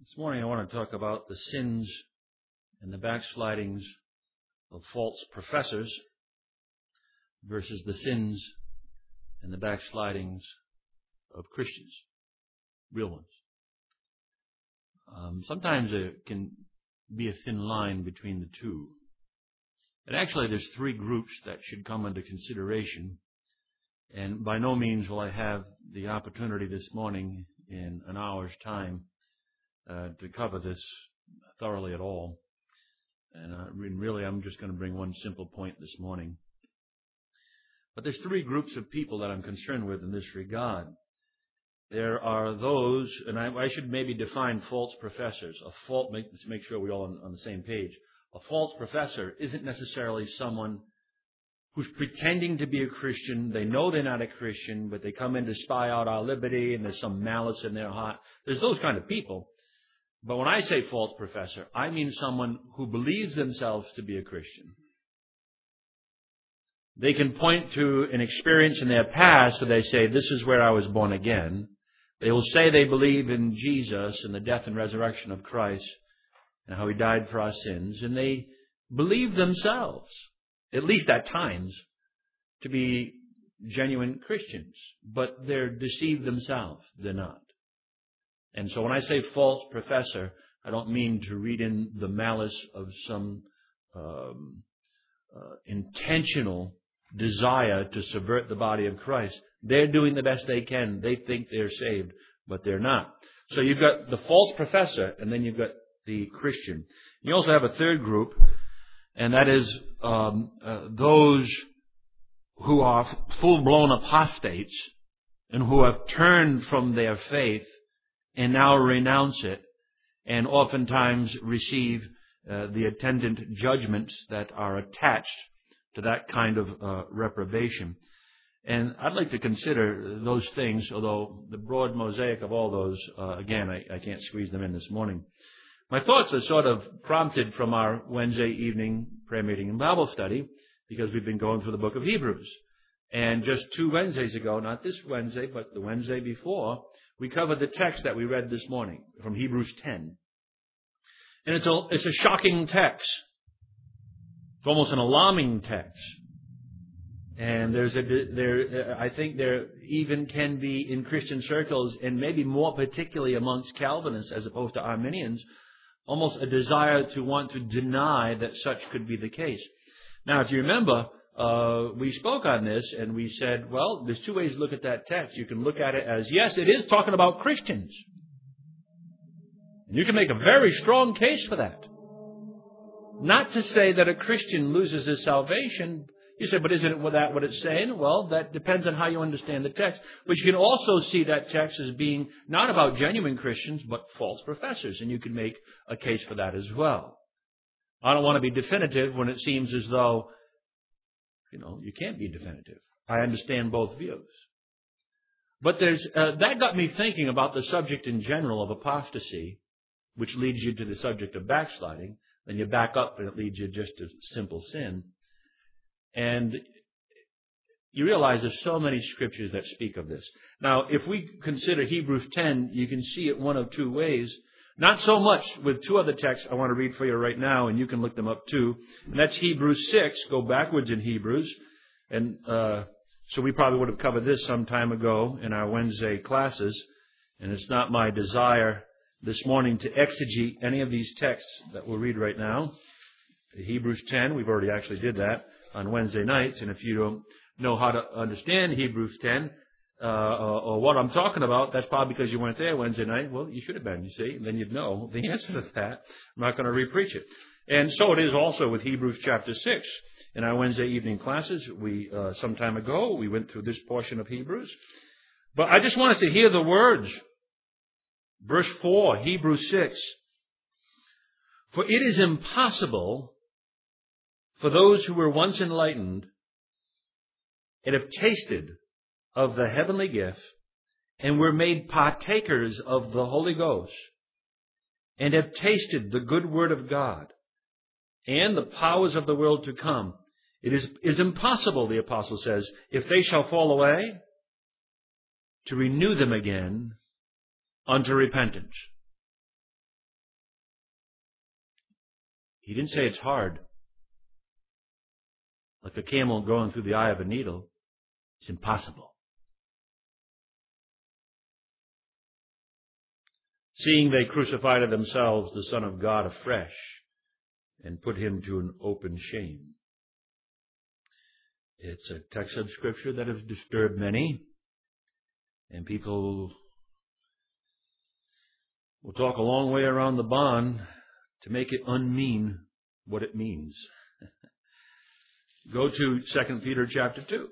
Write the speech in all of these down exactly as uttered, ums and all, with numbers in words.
This morning I want to talk about the sins and the backslidings of false professors versus the sins and the backslidings of Christians, real ones. Um, sometimes there can be a thin line between the two. And actually there's three groups that should come under consideration. And by no means will I have the opportunity this morning in an hour's time uh, to cover this thoroughly at all. And uh, really I'm just going to bring one simple point this morning. But there's three groups of people that I'm concerned with in this regard. There are those, and I, I should maybe define false professors. A fault, make, let's make sure we're all on, on the same page. A false professor isn't necessarily someone who's pretending to be a Christian. They know they're not a Christian, but they come in to spy out our liberty, and there's some malice in their heart. There's those kind of people. But when I say false professor, I mean someone who believes themselves to be a Christian. They can point to an experience in their past where they say, this is where I was born again. They will say they believe in Jesus and the death and resurrection of Christ and how He died for our sins. And they believe themselves, at least at times, to be genuine Christians. But they're deceived themselves. They're not. And so when I say false professor, I don't mean to read in the malice of some um, uh, intentional desire to subvert the body of Christ. They're doing the best they can. They think they're saved, but they're not. So you've got the false professor, and then you've got the Christian. You also have a third group, and that is um, uh, those who are full-blown apostates and who have turned from their faith and now renounce it, and oftentimes receive uh, the attendant judgments that are attached to that kind of uh, reprobation. And I'd like to consider those things, although the broad mosaic of all those, uh, again, I, I can't squeeze them in this morning. My thoughts are sort of prompted from our Wednesday evening prayer meeting and Bible study, because we've been going through the book of Hebrews. And just two Wednesdays ago, not this Wednesday, but the Wednesday before, we covered the text that we read this morning from Hebrews ten. And it's a, it's a shocking text. It's almost an alarming text. And there's a, there, I think there even can be in Christian circles, and maybe more particularly amongst Calvinists as opposed to Arminians, almost a desire to want to deny that such could be the case. Now, if you remember, uh, we spoke on this and we said, well, there's two ways to look at that text. You can look at it as, yes, it is talking about Christians. And you can make a very strong case for that. Not to say that a Christian loses his salvation. You say, but isn't that what it's saying? Well, that depends on how you understand the text. But you can also see that text as being not about genuine Christians, but false professors. And you can make a case for that as well. I don't want to be definitive when it seems as though, you know, you can't be definitive. I understand both views. But there's uh, that got me thinking about the subject in general of apostasy, which leads you to the subject of backsliding. Then you back up and it leads you just to simple sin. And you realize there's so many scriptures that speak of this. Now, if we consider Hebrews ten, you can see it one of two ways. Not so much with two other texts I want to read for you right now, and you can look them up too. And that's Hebrews six. Go backwards in Hebrews. And uh, so we probably would have covered this some time ago in our Wednesday classes. And it's not my desire this morning to exegete any of these texts that we'll read right now. Hebrews ten, we've already actually did that on Wednesday nights. And if you don't know how to understand Hebrews ten, uh, or, or what I'm talking about, that's probably because you weren't there Wednesday night. Well, you should have been, you see. And then you'd know the answer to that. I'm not going to repreach it. And so it is also with Hebrews chapter six. In our Wednesday evening classes, we uh, some time ago, we went through this portion of Hebrews. But I just want us to hear the words. Verse four, Hebrews six. For it is impossible for those who were once enlightened and have tasted of the heavenly gift and were made partakers of the Holy Ghost and have tasted the good word of God and the powers of the world to come. It is, is impossible, the apostle says, if they shall fall away, to renew them again unto repentance. He didn't say it's hard. Like a camel going through the eye of a needle. It's impossible. Seeing they crucified to themselves the Son of God afresh and put him to an open shame. It's a text of Scripture that has disturbed many, and people will talk a long way around the bond to make it unmean what it means. Go to Second Peter chapter two.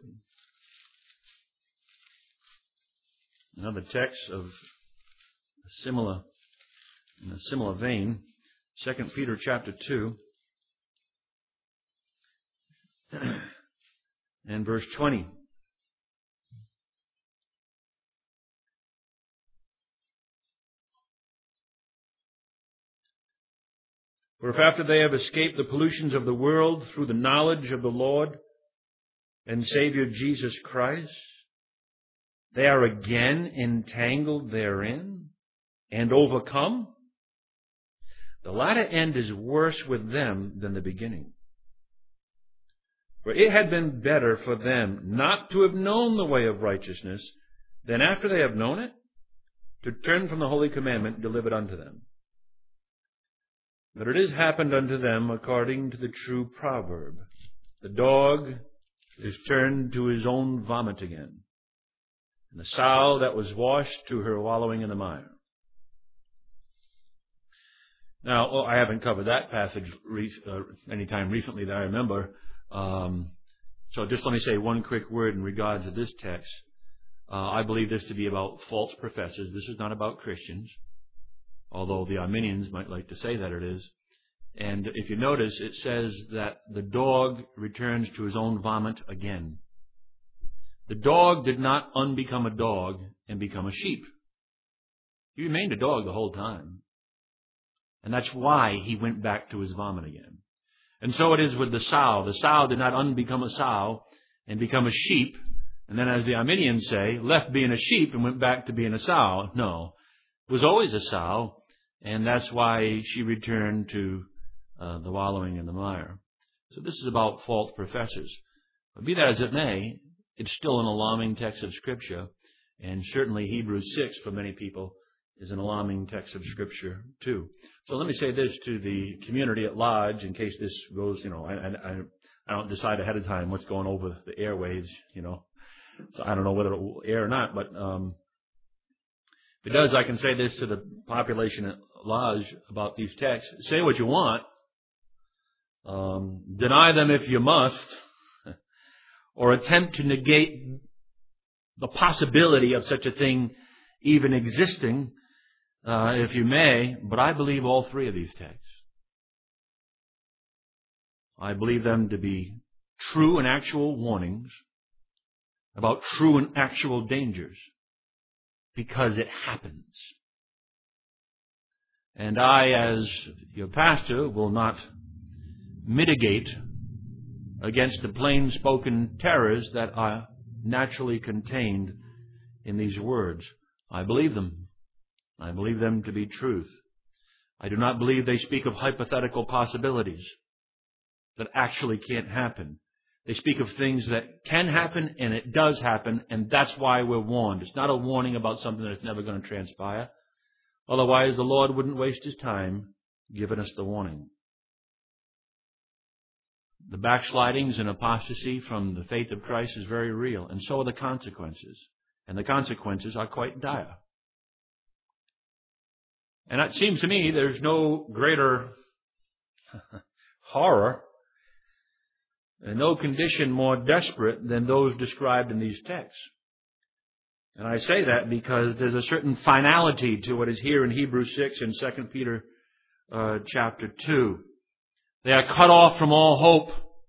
Another text of a similar, in a similar vein. Second Peter chapter two and verse twenty. For if after they have escaped the pollutions of the world through the knowledge of the Lord and Savior Jesus Christ, they are again entangled therein and overcome, the latter end is worse with them than the beginning. For it had been better for them not to have known the way of righteousness than after they have known it, to turn from the holy commandment delivered unto them. But it has happened unto them according to the true proverb. The dog is turned to his own vomit again, and the sow that was washed to her wallowing in the mire. Now, oh, I haven't covered that passage re- uh, any time recently that I remember. Um, so just let me say one quick word in regard to this text. Uh, I believe this to be about false professors. This is not about Christians, although the Arminians might like to say that it is. And if you notice, it says that the dog returns to his own vomit again. The dog did not unbecome a dog and become a sheep. He remained a dog the whole time. And that's why he went back to his vomit again. And so it is with the sow. The sow did not unbecome a sow and become a sheep, and then, as the Arminians say, left being a sheep and went back to being a sow. No. It was always a sow, and that's why she returned to uh, the wallowing in the mire. So this is about false professors. But be that as it may, it's still an alarming text of Scripture, and certainly Hebrews six, for many people, is an alarming text of Scripture too. So let me say this to the community at large, in case this goes, you know, I, I, I don't decide ahead of time what's going over the airwaves, you know. So I don't know whether it will air or not, but um, if it does, I can say this to the population at large about these texts. Say what you want. Um, deny them if you must, or attempt to negate the possibility of such a thing even existing, uh, if you may, but I believe all three of these texts. I believe them to be true and actual warnings about true and actual dangers, because it happens. And I, as your pastor, will not mitigate against the plain-spoken terrors that are naturally contained in these words. I believe them. I believe them to be truth. I do not believe they speak of hypothetical possibilities that actually can't happen. They speak of things that can happen, and it does happen, and that's why we're warned. It's not a warning about something that's never going to transpire. Otherwise, the Lord wouldn't waste His time giving us the warning. The backslidings and apostasy from the faith of Christ is very real, and so are the consequences. And the consequences are quite dire. And it seems to me there's no greater horror and no condition more desperate than those described in these texts. And I say that because there's a certain finality to what is here in Hebrews six and Second Peter uh, chapter two. They are cut off from all hope.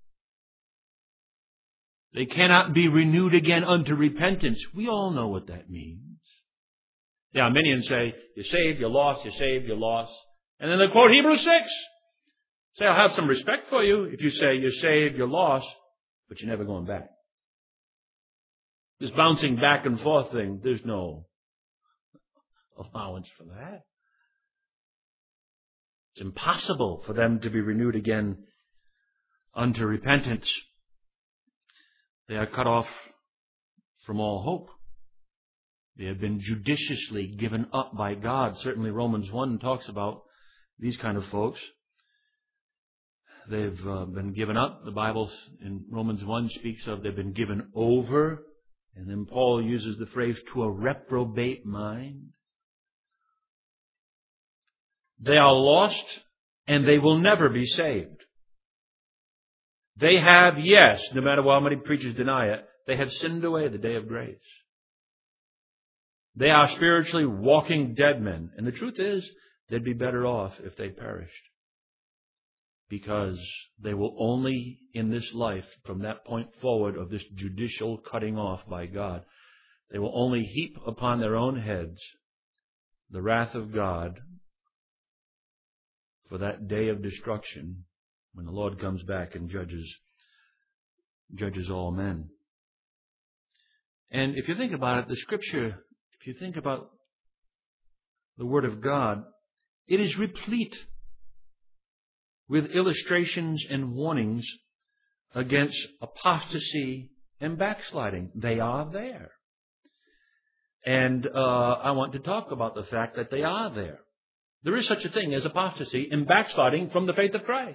They cannot be renewed again unto repentance. We all know what that means. The Arminians say, you're saved, you're lost, you're saved, you're lost. And then they quote Hebrews six. Say, I'll have some respect for you if you say you're saved, you're lost, but you're never going back. This bouncing back and forth thing, there's no allowance for that. It's impossible for them to be renewed again unto repentance. They are cut off from all hope. They have been judiciously given up by God. Certainly Romans one talks about these kind of folks. They've uh, been given up. The Bible in Romans one speaks of they've been given over. And then Paul uses the phrase, to a reprobate mind. They are lost and they will never be saved. They have, yes, no matter how many preachers deny it, they have sinned away the day of grace. They are spiritually walking dead men. And the truth is, they'd be better off if they perished. Because they will only, in this life, from that point forward of this judicial cutting off by God, they will only heap upon their own heads the wrath of God for that day of destruction when the Lord comes back and judges, judges all men. And if you think about it, the Scripture, if you think about the Word of God, it is replete with illustrations and warnings against apostasy and backsliding. They are there. And uh, I want to talk about the fact that they are there. There is such a thing as apostasy and backsliding from the faith of Christ.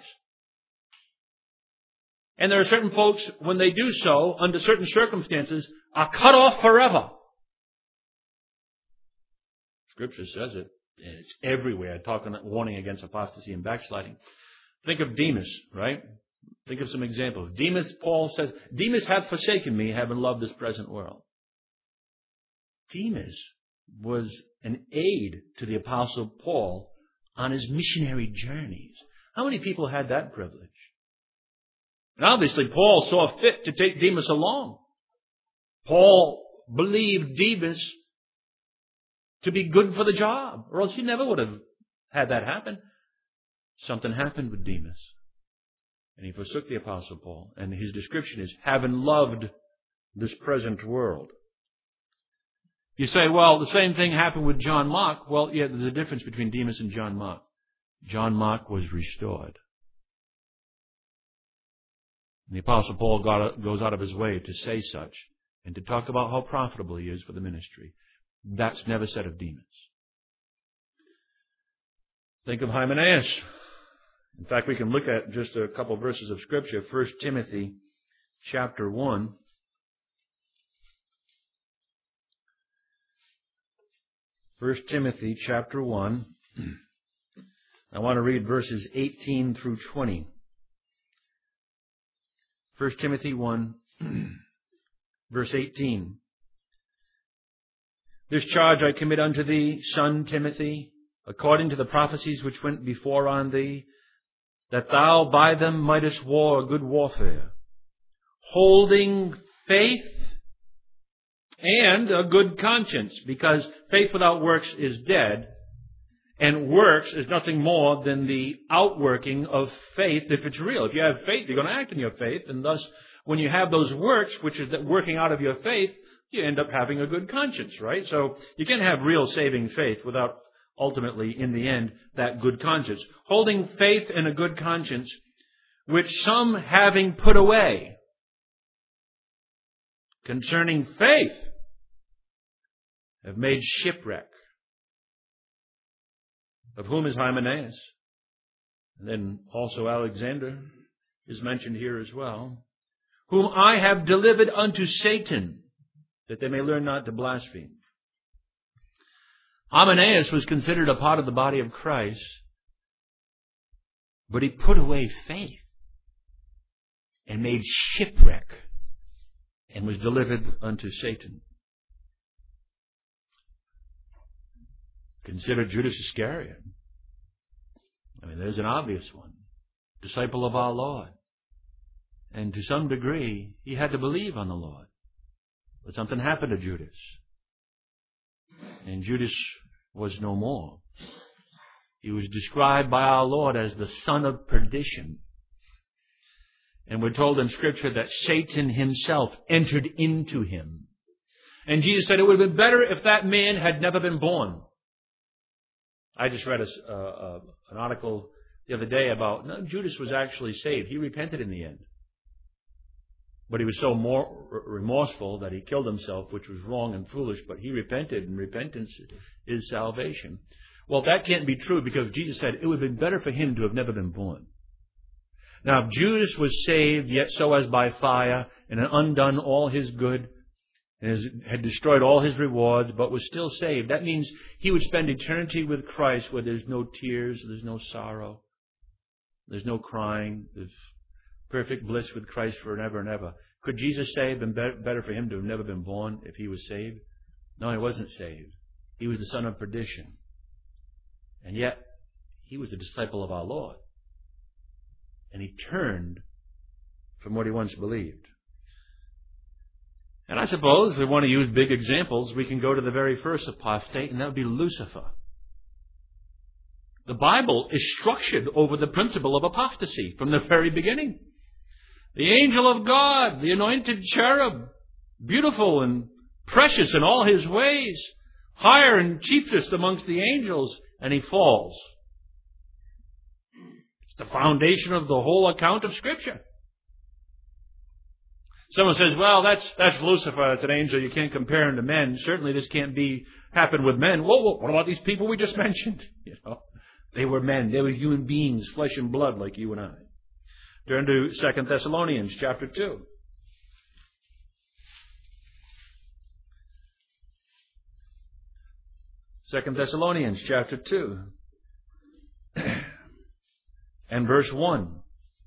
And there are certain folks, when they do so, under certain circumstances, are cut off forever. Scripture says it. And it's everywhere, talking, warning against apostasy and backsliding. Think of Demas, right? Think of some examples. Demas, Paul says, Demas hath forsaken me, having loved this present world. Demas was an aid to the Apostle Paul on his missionary journeys. How many people had that privilege? And obviously, Paul saw fit to take Demas along. Paul believed Demas to be good for the job, or else he never would have had that happen. Something happened with Demas, and he forsook the Apostle Paul. And his description is, having loved this present world. You say, well, the same thing happened with John Mark. Well, yeah, there's a difference between Demas and John Mark. John Mark was restored. And the Apostle Paul got, goes out of his way to say such and to talk about how profitable he is for the ministry. That's never said of Demas. Think of Hymenaeus. In fact, we can look at just a couple of verses of Scripture. First Timothy chapter one. First Timothy chapter one. I want to read verses eighteen through twenty. First Timothy one, verse eighteen. This charge I commit unto thee, son Timothy, according to the prophecies which went before on thee, that thou by them mightest war a good warfare, holding faith and a good conscience, because faith without works is dead, and works is nothing more than the outworking of faith if it's real. If you have faith, you're going to act in your faith, and thus when you have those works, which is working out of your faith, you end up having a good conscience, right? So you can have real saving faith without ultimately, in the end, that good conscience. Holding faith and a good conscience, which some having put away, concerning faith, have made shipwreck. Of whom is Hymenaeus. And then also Alexander is mentioned here as well. Whom I have delivered unto Satan, that they may learn not to blaspheme. Hymenaeus was considered a part of the body of Christ, but he put away faith and made shipwreck and was delivered unto Satan. Consider Judas Iscariot. I mean, there's an obvious one. Disciple of our Lord. And to some degree, he had to believe on the Lord. But something happened to Judas. And Judas was no more. He was described by our Lord as the son of perdition. And we're told in Scripture that Satan himself entered into him. And Jesus said it would have been better if that man had never been born. I just read a, uh, an article the other day about no, Judas was actually saved. He repented in the end. But he was so more remorseful that he killed himself, which was wrong and foolish, but he repented, and repentance is salvation. Well, that can't be true because Jesus said it would have been better for him to have never been born. Now, if Judas was saved, yet so as by fire, and had undone all his good, and had destroyed all his rewards, but was still saved, that means he would spend eternity with Christ where there's no tears, there's no sorrow, there's no crying, there's perfect bliss with Christ forever and ever. Could Jesus say it would have been better for him to have never been born if he was saved? No, he wasn't saved. He was the son of perdition. And yet, he was a disciple of our Lord. And he turned from what he once believed. And I suppose if we want to use big examples, we can go to the very first apostate, and that would be Lucifer. The Bible is structured over the principle of apostasy from the very beginning. The angel of God, the anointed cherub, beautiful and precious in all his ways, higher and chiefest amongst the angels, and he falls. It's the foundation of the whole account of Scripture. Someone says, well, that's that's Lucifer, that's an angel, you can't compare him to men. Certainly this can't be happen with men. Well, well, what about these people we just mentioned? You know, they were men, they were human beings, flesh and blood like you and I. Turn to Second Thessalonians chapter two. Second Thessalonians chapter two and verse one.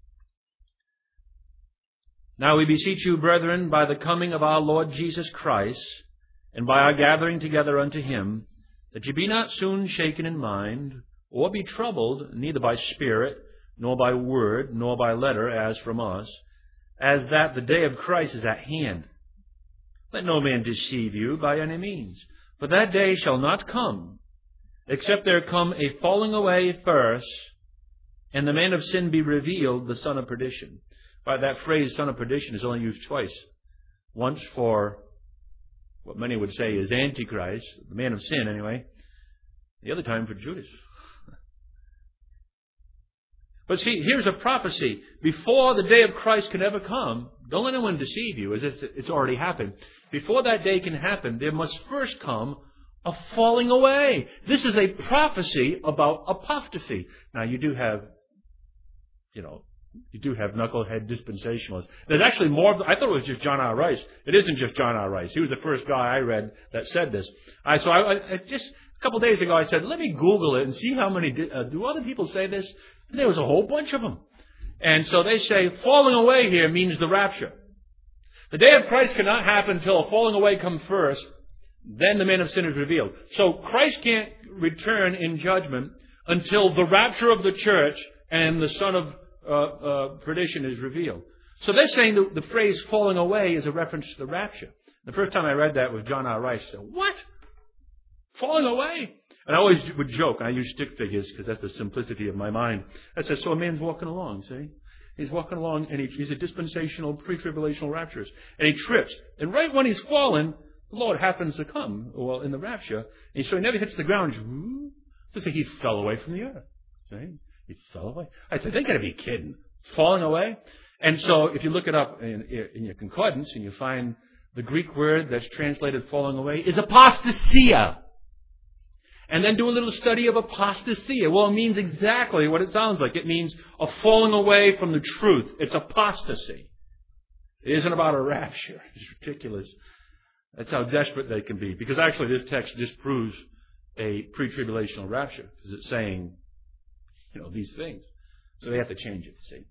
Now we beseech you, brethren, by the coming of our Lord Jesus Christ, and by our gathering together unto him, that ye be not soon shaken in mind, or be troubled, neither by spirit, nor by word, nor by letter, as from us, as that the day of Christ is at hand. Let no man deceive you by any means, for that day shall not come, except there come a falling away first, and the man of sin be revealed, the son of perdition. By that phrase, son of perdition, is only used twice. Once for what many would say is Antichrist, the man of sin anyway. The other time for Judas. But see, here's a prophecy. Before the day of Christ can ever come, don't let anyone deceive you as if it's already happened. Before that day can happen, there must first come a falling away. This is a prophecy about apostasy. Now, you do have, you know, you do have knucklehead dispensationalists. There's actually more. I thought it was just John R. Rice. It isn't just John R. Rice. He was the first guy I read that said this. I, so I, I just a couple of days ago, I said, let me Google it and see how many, uh, do other people say this? And there was a whole bunch of them. And so they say falling away here means the rapture. The day of Christ cannot happen until a falling away comes first. Then the man of sin is revealed. So Christ can't return in judgment until the rapture of the church and the son of uh, uh, perdition is revealed. So they're saying the, the phrase falling away is a reference to the rapture. The first time I read that was John R. Rice. I said, what? Falling away? And I always would joke. I use stick figures because that's the simplicity of my mind. I said, so a man's walking along, see? He's walking along and he, he's a dispensational, pre-tribulational rapturist. And he trips. And right when he's fallen, the Lord happens to come, well, in the rapture. And so he never hits the ground. Just like he fell away from the earth. See? He fell away. I said, they got to be kidding. Falling away? And so if you look it up in, in your concordance and you find the Greek word that's translated falling away is apostasia. And then do a little study of apostasia. Well, it means exactly what it sounds like. It means a falling away from the truth. It's apostasy. It isn't about a rapture. It's ridiculous. That's how desperate they can be. Because actually this text disproves a pre-tribulational rapture. Because it's saying, you know, these things. So they have to change it, see.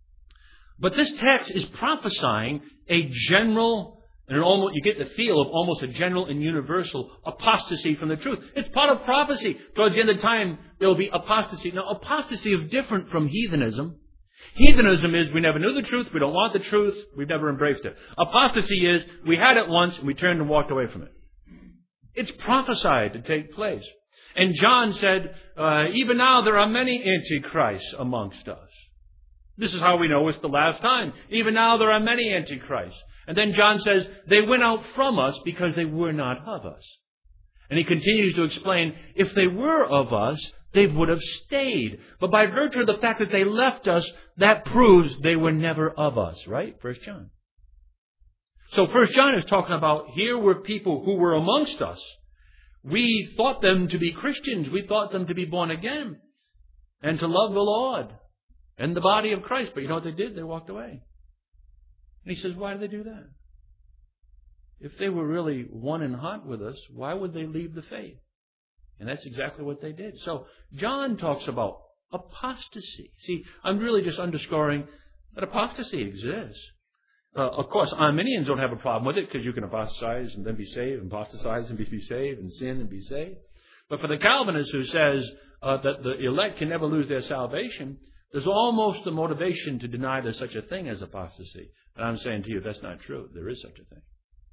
But this text is prophesying a general, and it almost, you get the feel of almost a general and universal apostasy from the truth. It's part of prophecy. Towards the end of time, there will be apostasy. Now, apostasy is different from heathenism. Heathenism is we never knew the truth, we don't want the truth, we've never embraced it. Apostasy is we had it once and we turned and walked away from it. It's prophesied to take place. And John said, uh, even now there are many antichrists amongst us. This is how we know it's the last time. Even now there are many antichrists. And then John says, they went out from us because they were not of us. And he continues to explain, if they were of us, they would have stayed. But by virtue of the fact that they left us, that proves they were never of us, right? First John. So First John is talking about, here were people who were amongst us. We thought them to be Christians. We thought them to be born again and to love the Lord and the body of Christ. But you know what they did? They walked away. And he says, why did they do that? If they were really one and hot with us, why would they leave the faith? And that's exactly what they did. So John talks about apostasy. See, I'm really just underscoring that apostasy exists. Uh, of course, Arminians don't have a problem with it because you can apostatize and then be saved, and apostatize and be, be saved, and sin and be saved. But for the Calvinist who says uh, that the elect can never lose their salvation, there's almost a motivation to deny there's such a thing as apostasy. And I'm saying to you, that's not true. There is such a thing.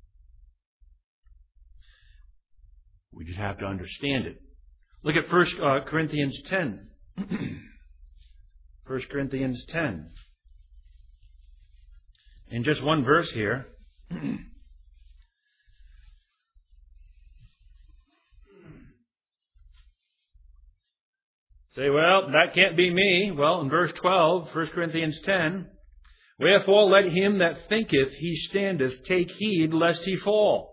We just have to understand it. Look at First Corinthians ten. First Corinthians ten. In just one verse here. Say, well, that can't be me. Well, in verse twelve, First Corinthians ten, wherefore let him that thinketh he standeth take heed lest he fall.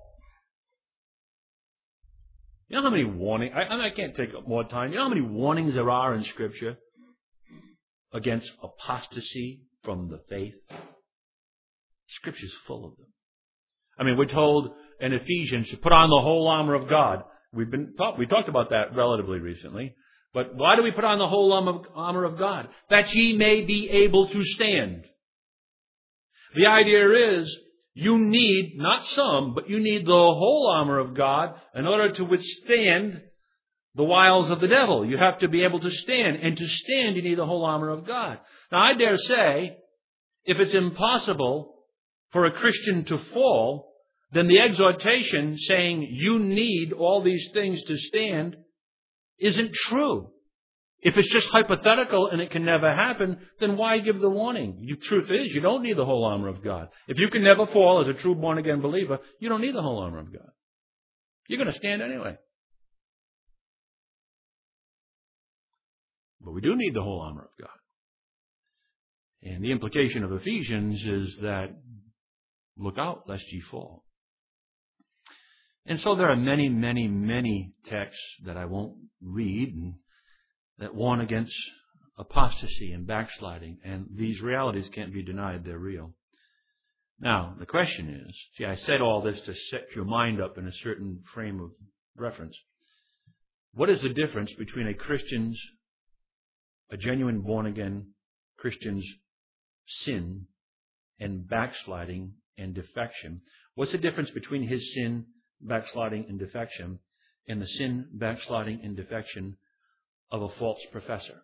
You know how many warnings, I, I can't take up more time. You know how many warnings there are in Scripture against apostasy from the faith? Scripture's full of them. I mean, we're told in Ephesians to put on the whole armor of God. We've been talk, we talked about that relatively recently. But why do we put on the whole armor of God? That ye may be able to stand. The idea is, you need, not some, but you need the whole armor of God in order to withstand the wiles of the devil. You have to be able to stand. And to stand, you need the whole armor of God. Now, I dare say, if it's impossible for a Christian to fall, then the exhortation saying you need all these things to stand isn't true. If it's just hypothetical and it can never happen, then why give the warning? The truth is, you don't need the whole armor of God. If you can never fall as a true born-again believer, you don't need the whole armor of God. You're going to stand anyway. But we do need the whole armor of God. And the implication of Ephesians is that look out lest ye fall. And so there are many, many, many texts that I won't read and that warn against apostasy and backsliding. And these realities can't be denied. They're real. Now, the question is, see, I said all this to set your mind up in a certain frame of reference. What is the difference between a Christian's, a genuine born-again Christian's sin and backsliding and defection? What's the difference between his sin, backsliding, and defection and the sin, backsliding, and defection of a false professor?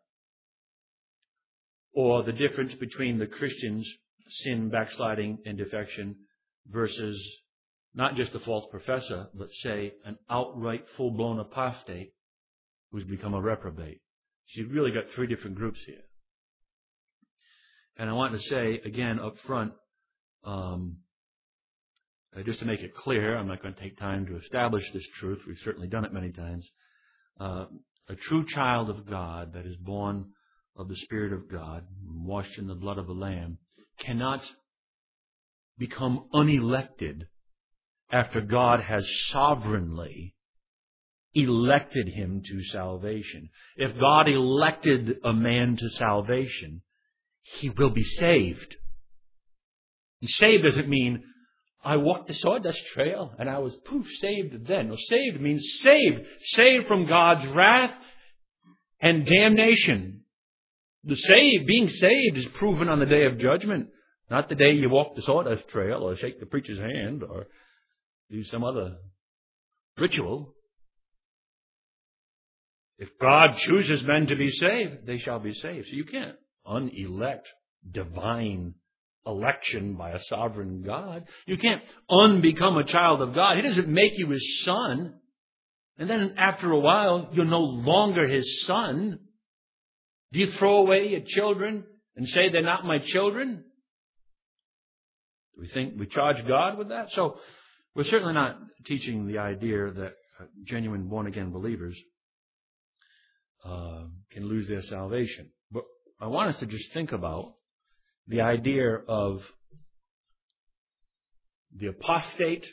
Or the difference between the Christian's sin, backsliding, and defection versus not just a false professor, but say an outright full-blown apostate who's become a reprobate? So you've really got three different groups here. And I want to say, again, up front, um, uh, just to make it clear, I'm not going to take time to establish this truth. We've certainly done it many times. Uh, a true child of God that is born of the Spirit of God, washed in the blood of the Lamb, cannot become unelected after God has sovereignly elected him to salvation. If God elected a man to salvation, he will be saved. And saved doesn't mean, I walked the sawdust trail and I was poof, saved then. No, saved means saved. Saved from God's wrath and damnation. The saved, being saved is proven on the day of judgment. Not the day you walk the sawdust trail or shake the preacher's hand or do some other ritual. If God chooses men to be saved, they shall be saved. So you can't unelect divine election by a sovereign God. You can't unbecome a child of God. He doesn't make you his son. And then after a while, you're no longer his son. Do you throw away your children and say they're not my children? Do we think we charge God with that? So we're certainly not teaching the idea that genuine born-again believers uh, can lose their salvation. But I want us to just think about the idea of the apostate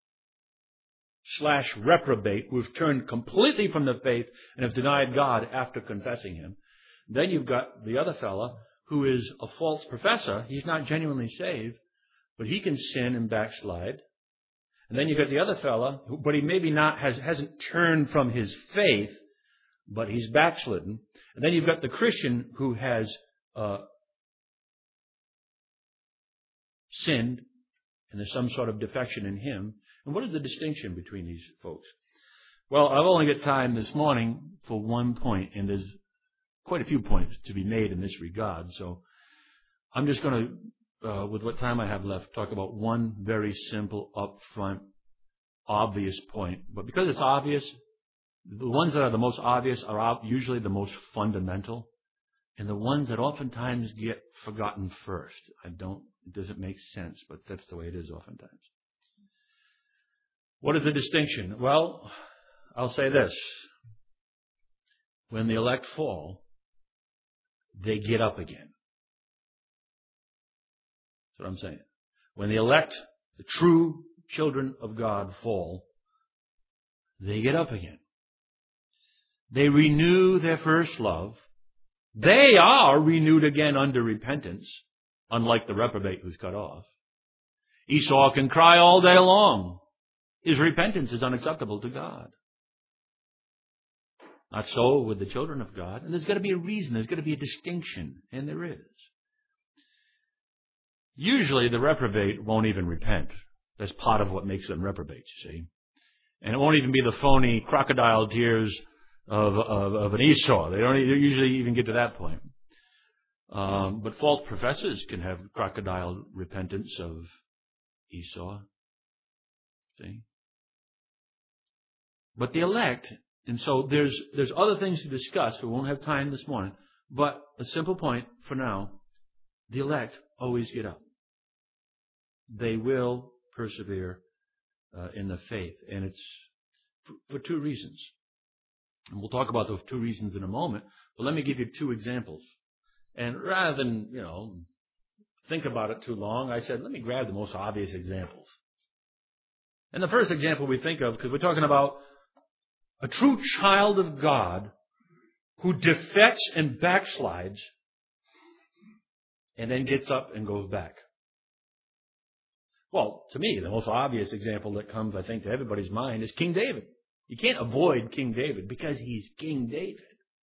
slash reprobate who've turned completely from the faith and have denied God after confessing Him. Then you've got the other fella who is a false professor. He's not genuinely saved, but he can sin and backslide. And then you've got the other fella, who, but he maybe not has hasn't turned from his faith, but he's backslidden. And then you've got the Christian who has uh, sinned, and there's some sort of defection in him. And what is the distinction between these folks? Well, I've only got time this morning for one point, and there's quite a few points to be made in this regard. So I'm just going to, uh, with what time I have left, talk about one very simple, upfront, obvious point. But because it's obvious, the ones that are the most obvious are usually the most fundamental, and the ones that oftentimes get forgotten first. I don't, it doesn't make sense, but that's the way it is oftentimes. What is the distinction? Well, I'll say this. When the elect fall, they get up again. That's what I'm saying. When the elect, the true children of God, fall, they get up again. They renew their first love. They are renewed again under repentance, unlike the reprobate who's cut off. Esau can cry all day long. His repentance is unacceptable to God. Not so with the children of God. And there's got to be a reason. There's got to be a distinction. And there is. Usually the reprobate won't even repent. That's part of what makes them reprobates, you see. And it won't even be the phony crocodile tears of, of, of an Esau. They don't usually even get to that point. Um, but false professors can have crocodile repentance of Esau. See? But the elect, and so there's there's other things to discuss. We won't have time this morning. But a simple point for now, the elect always get up. They will persevere uh, in the faith. And it's for, for two reasons. And we'll talk about those two reasons in a moment. But let me give you two examples. And rather than, you know, think about it too long, I said, let me grab the most obvious examples. And the first example we think of, because we're talking about a true child of God who defects and backslides and then gets up and goes back. Well, to me, the most obvious example that comes, I think, to everybody's mind is King David. You can't avoid King David because he's King David.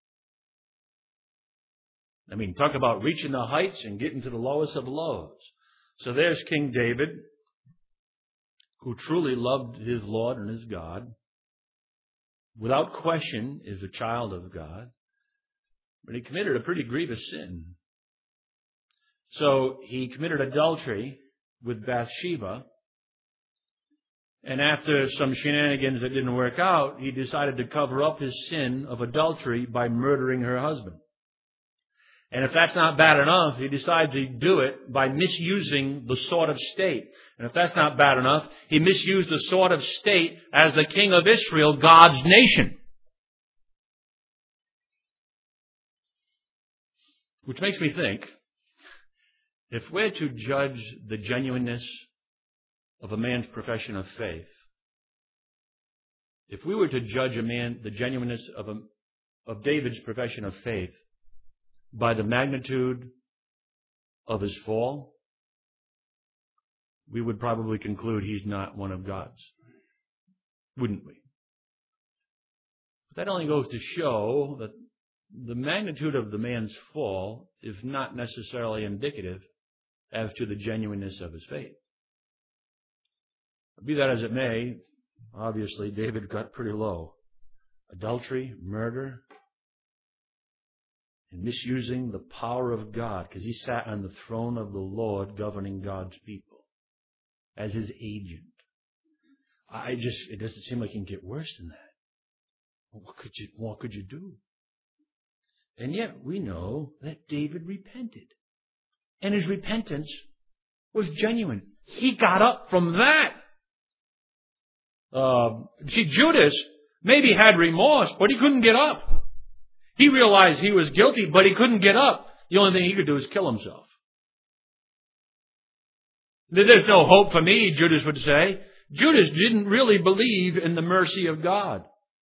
I mean, talk about reaching the heights and getting to the lowest of lows. So there's King David, who truly loved his Lord and his God. Without question is a child of God. But he committed a pretty grievous sin. So he committed adultery with Bathsheba. And after some shenanigans that didn't work out, he decided to cover up his sin of adultery by murdering her husband. And if that's not bad enough, he decided to do it by misusing the sword of state. And if that's not bad enough, he misused the sword of state as the king of Israel, God's nation. Which makes me think, if we're to judge the genuineness of a man's profession of faith, if we were to judge a man, the genuineness of, a, of David's profession of faith, by the magnitude of his fall, we would probably conclude he's not one of God's. Wouldn't we? But that only goes to show that the magnitude of the man's fall is not necessarily indicative as to the genuineness of his faith. Be that as it may, obviously David got pretty low. Adultery, murder, and misusing the power of God, because he sat on the throne of the Lord governing God's people as his agent. I just, it doesn't seem like it can get worse than that. What could you, what could you do? And yet we know that David repented. And his repentance was genuine. He got up from that. Uh, see, Judas maybe had remorse, but he couldn't get up. He realized he was guilty, but he couldn't get up. The only thing he could do is kill himself. There's no hope for me, Judas would say. Judas didn't really believe in the mercy of God.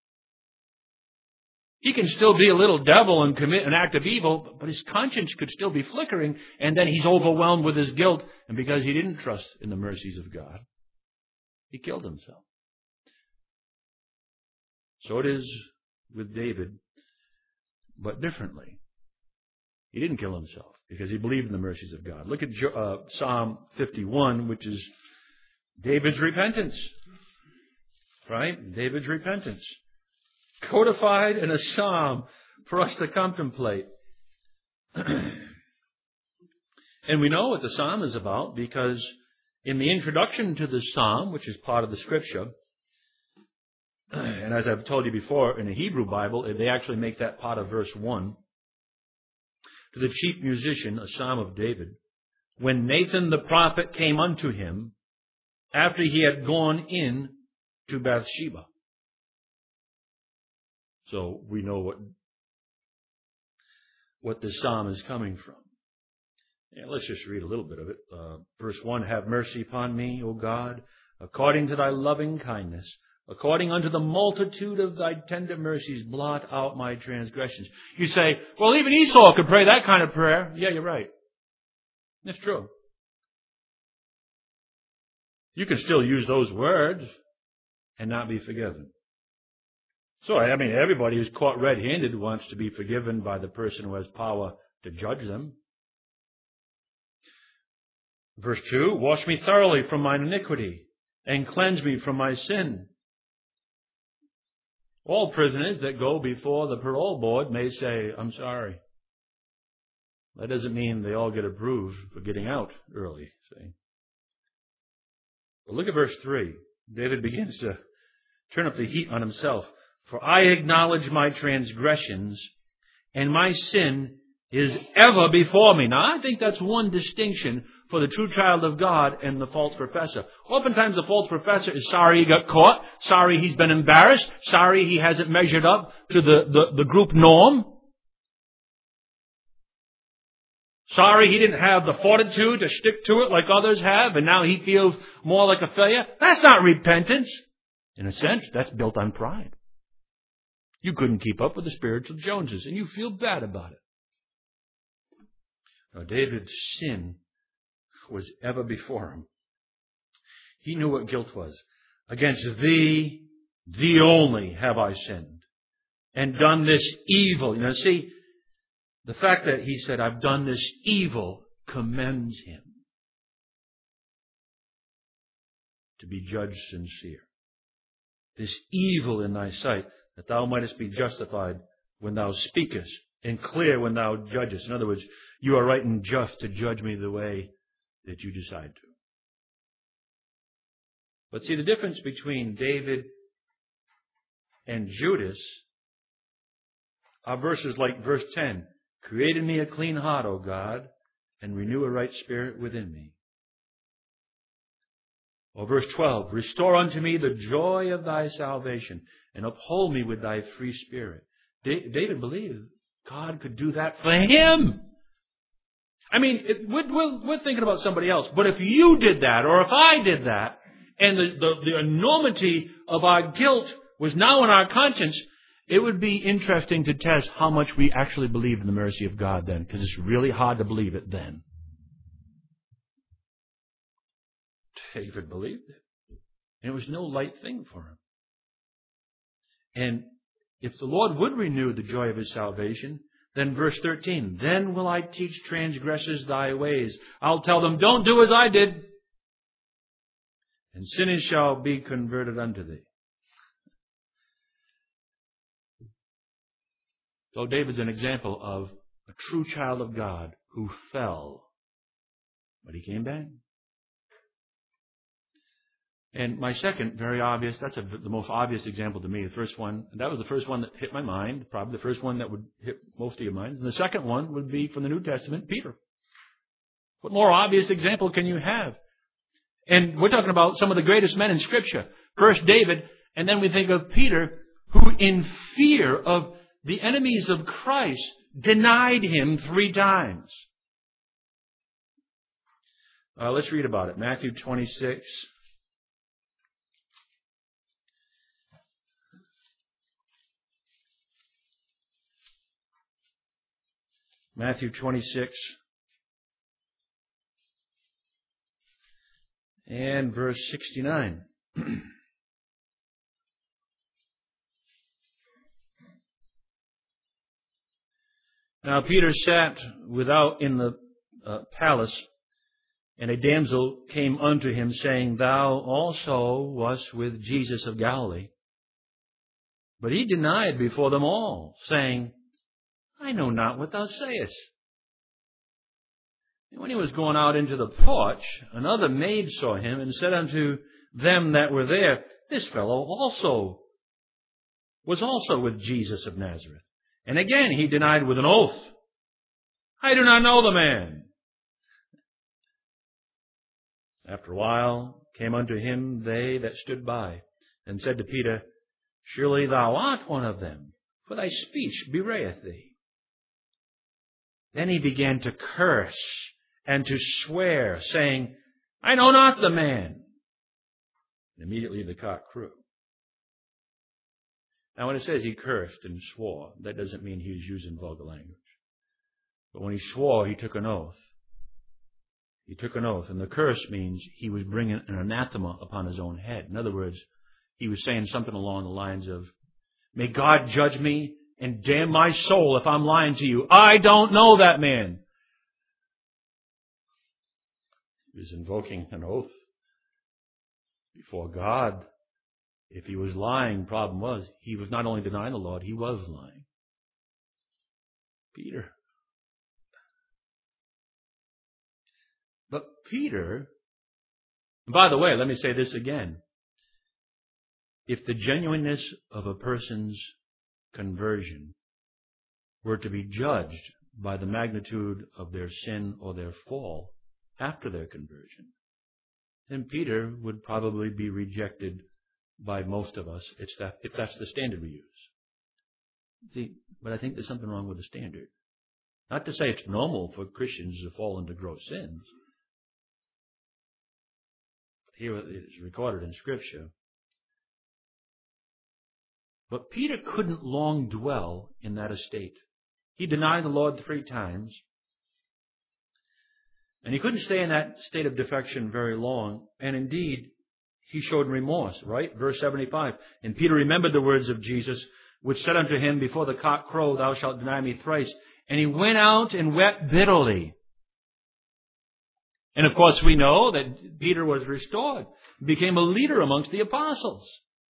He can still be a little devil and commit an act of evil, but his conscience could still be flickering, and then he's overwhelmed with his guilt, and because he didn't trust in the mercies of God, he killed himself. So it is with David, but differently. He didn't kill himself because he believed in the mercies of God. Look at uh, Psalm fifty-one, which is David's repentance. Right? David's repentance. Codified in a psalm for us to contemplate. And we know what the psalm is about because in the introduction to the psalm, which is part of the scripture, and as I've told you before, in the Hebrew Bible, they actually make that part of verse one. To the chief musician, a psalm of David, when Nathan the prophet came unto him after he had gone in to Bathsheba. So we know what, what this psalm is coming from. Yeah, let's just read a little bit of it. Uh, verse one, have mercy upon me, O God, according to thy loving kindness. According unto the multitude of thy tender mercies, blot out my transgressions. You say, well, even Esau could pray that kind of prayer. Yeah, you're right. That's true. You can still use those words and not be forgiven. So, I mean, everybody who's caught red-handed wants to be forgiven by the person who has power to judge them. Verse two, wash me thoroughly from mine iniquity and cleanse me from my sin. All prisoners that go before the parole board may say, I'm sorry. That doesn't mean they all get approved for getting out early, see. But look at verse three. David begins to turn up the heat on himself. For I acknowledge my transgressions, and my sin is ever before me. Now, I think that's one distinction for the true child of God and the false professor. Oftentimes the false professor is sorry he got caught, sorry he's been embarrassed, sorry he hasn't measured up to the, the, the group norm. Sorry he didn't have the fortitude to stick to it like others have, and now he feels more like a failure. That's not repentance. In a sense, that's built on pride. You couldn't keep up with the spiritual Joneses, and you feel bad about it. Now, David's sin was ever before him. He knew what guilt was. Against thee, thee only have I sinned, and done this evil. You know, see, the fact that he said, I've done this evil, commends him to be judged sincere. This evil in thy sight, that thou mightest be justified when thou speakest, and clear when thou judgest. In other words, you are right and just to judge me the way that you decide to. But see, the difference between David and Judas are verses like verse ten. Create in me a clean heart, O God, and renew a right spirit within me. Or verse twelve. Restore unto me the joy of thy salvation, and uphold me with thy free spirit. David believed God could do that for him. I mean, it, we're, we're, we're thinking about somebody else. But if you did that, or if I did that, and the, the, the enormity of our guilt was now in our conscience, it would be interesting to test how much we actually believe in the mercy of God then, because it's really hard to believe it then. David believed it. And it was no light thing for him. And if the Lord would renew the joy of his salvation, then verse thirteen, then will I teach transgressors thy ways. I'll tell them, don't do as I did, and sinners shall be converted unto thee. So David's an example of a true child of God who fell, but he came back. And my second, very obvious, that's a, the most obvious example to me. The first one, that was the first one that hit my mind, probably the first one that would hit most of your minds. And the second one would be from the New Testament, Peter. What more obvious example can you have? And we're talking about some of the greatest men in Scripture. First David, and then we think of Peter, who in fear of the enemies of Christ denied him three times. Uh, let's read about it. Matthew twenty-six. Matthew twenty-six and verse sixty-nine. Now Peter sat without in the uh, palace, and a damsel came unto him, saying, Thou also wast with Jesus of Galilee. But he denied before them all, saying, I know not what thou sayest. And when he was going out into the porch, another maid saw him, and said unto them that were there, This fellow also was also with Jesus of Nazareth. And again he denied with an oath, I do not know the man. After a while came unto him they that stood by, and said to Peter, Surely thou art one of them, for thy speech bewrayeth thee. Then he began to curse and to swear, saying, I know not the man. And immediately the cock crew. Now when it says he cursed and swore, that doesn't mean he was using vulgar language. But when he swore, he took an oath. He took an oath, and the curse means he was bringing an anathema upon his own head. In other words, he was saying something along the lines of, May God judge me and damn my soul if I'm lying to you. I don't know that man. He was invoking an oath before God. If he was lying, problem was, he was not only denying the Lord, he was lying. Peter. But Peter, and by the way, let me say this again. If the genuineness of a person's conversion were to be judged by the magnitude of their sin or their fall after their conversion, then Peter would probably be rejected by most of us if, that, if that's the standard we use. See, but I think there's something wrong with the standard. Not to say it's normal for Christians to fall into gross sins. Here it is recorded in Scripture. But Peter couldn't long dwell in that estate. He denied the Lord three times. And he couldn't stay in that state of defection very long. And indeed, he showed remorse, right? Verse seventy-five. And Peter remembered the words of Jesus, which said unto him, Before the cock crow, thou shalt deny me thrice. And he went out and wept bitterly. And of course we know that Peter was restored, became a leader amongst the apostles.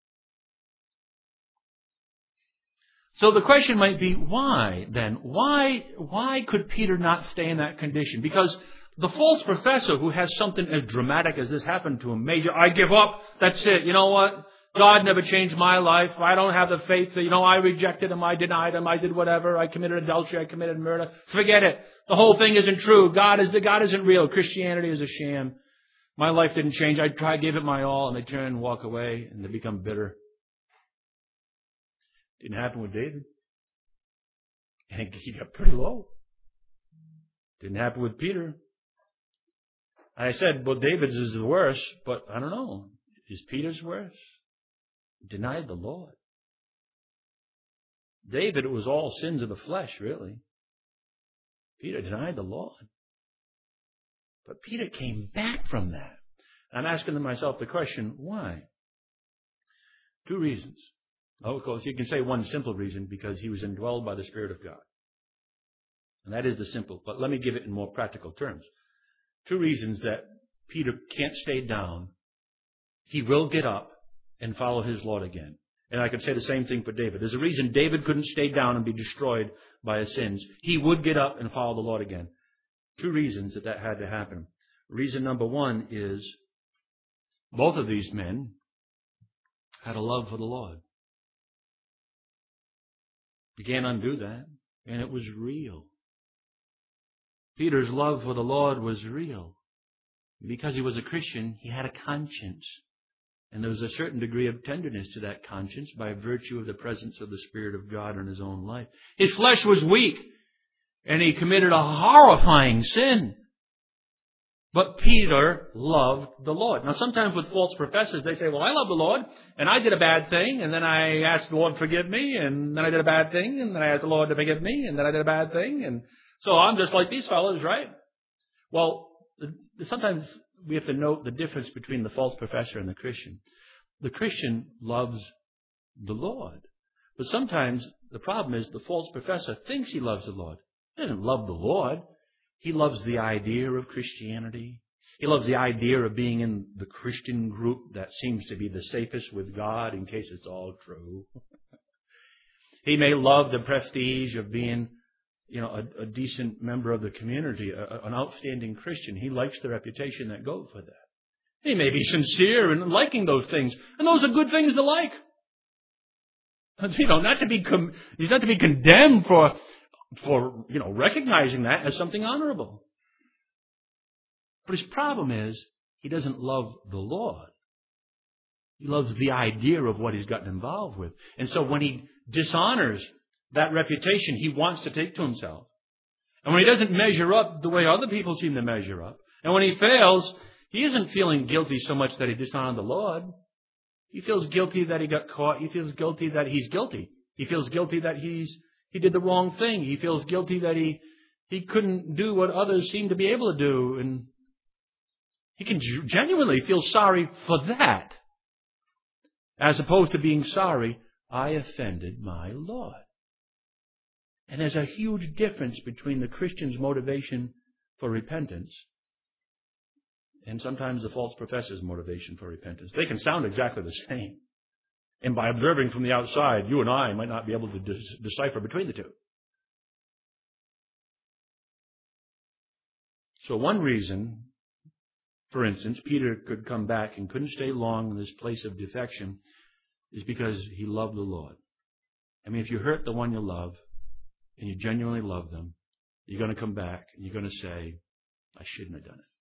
So the question might be, why then? Why, why could Peter not stay in that condition? Because the false professor who has something as dramatic as this happen to him, major, I give up, that's it, you know what? God never changed my life. I don't have the faith. You know, I rejected him. I denied him. I did whatever. I committed adultery. I committed murder. Forget it. The whole thing isn't true. God is, God isn't real. Christianity is a sham. My life didn't change. I tried, gave it my all, and they turn and walk away, and they become bitter. Didn't happen with David. And he got pretty low. Didn't happen with Peter. I said, well, David's is the worst, but I don't know. Is Peter's worse? Denied the Lord. David, it was all sins of the flesh, really. Peter denied the Lord. But Peter came back from that. I'm asking myself the question, why? Two reasons. Oh, of course, you can say one simple reason, because he was indwelled by the Spirit of God. And that is the simple, but let me give it in more practical terms. Two reasons that Peter can't stay down. He will get up and follow his Lord again. And I could say the same thing for David. There's a reason David couldn't stay down and be destroyed by his sins. He would get up and follow the Lord again. Two reasons that that had to happen. Reason number one is both of these men had a love for the Lord. You can't undo that. And it was real. Peter's love for the Lord was real. Because he was a Christian, he had a conscience. And there was a certain degree of tenderness to that conscience by virtue of the presence of the Spirit of God in his own life. His flesh was weak, and he committed a horrifying sin. But Peter loved the Lord. Now, sometimes with false professors, they say, well, I love the Lord, and I did a bad thing, and then I asked the Lord to forgive me, and then I did a bad thing, and then I asked the Lord to forgive me, and then I did a bad thing, and so I'm just like these fellows, right? Well, sometimes we have to note the difference between the false professor and the Christian. The Christian loves the Lord. But sometimes the problem is the false professor thinks he loves the Lord. He doesn't love the Lord. He loves the idea of Christianity. He loves the idea of being in the Christian group that seems to be the safest with God in case it's all true. He may love the prestige of being, you know, a, a decent member of the community, a, an outstanding Christian. He likes the reputation that goes with that. He may be sincere in liking those things, and those are good things to like. You know, not to be com- he's not to be condemned for, for you know, recognizing that as something honorable. But his problem is he doesn't love the Lord. He loves the idea of what he's gotten involved with, and so when he dishonors that reputation, he wants to take to himself. And when he doesn't measure up the way other people seem to measure up, and when he fails, he isn't feeling guilty so much that he dishonored the Lord. He feels guilty that he got caught. He feels guilty that he's guilty. He feels guilty that he's he did the wrong thing. He feels guilty that he he couldn't do what others seem to be able to do. And he can genuinely feel sorry for that, as opposed to being sorry, I offended my Lord. And there's a huge difference between the Christian's motivation for repentance and sometimes the false professor's motivation for repentance. They can sound exactly the same. And by observing from the outside, you and I might not be able to de- decipher between the two. So one reason, for instance, Peter could come back and couldn't stay long in this place of defection is because he loved the Lord. I mean, if you hurt the one you love, and you genuinely love them, you're going to come back and you're going to say, I shouldn't have done it.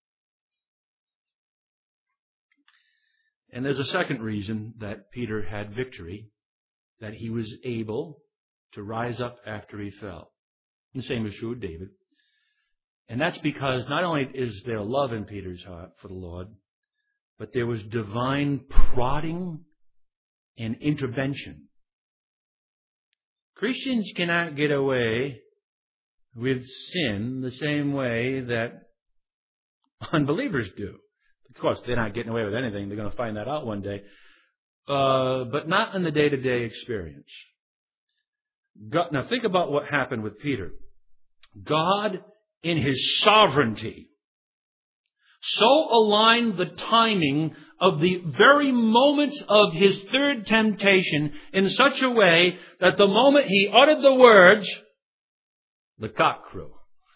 And there's a second reason that Peter had victory, that he was able to rise up after he fell. The same is true with David. And that's because not only is there love in Peter's heart for the Lord, but there was divine prodding and intervention. Christians cannot get away with sin the same way that unbelievers do. Of course, they're not getting away with anything. They're going to find that out one day. Uh, but not in the day-to-day experience. God, now, think about what happened with Peter. God, in His sovereignty, so aligned the timing of the very moments of his third temptation in such a way that the moment he uttered the words, the cock crew.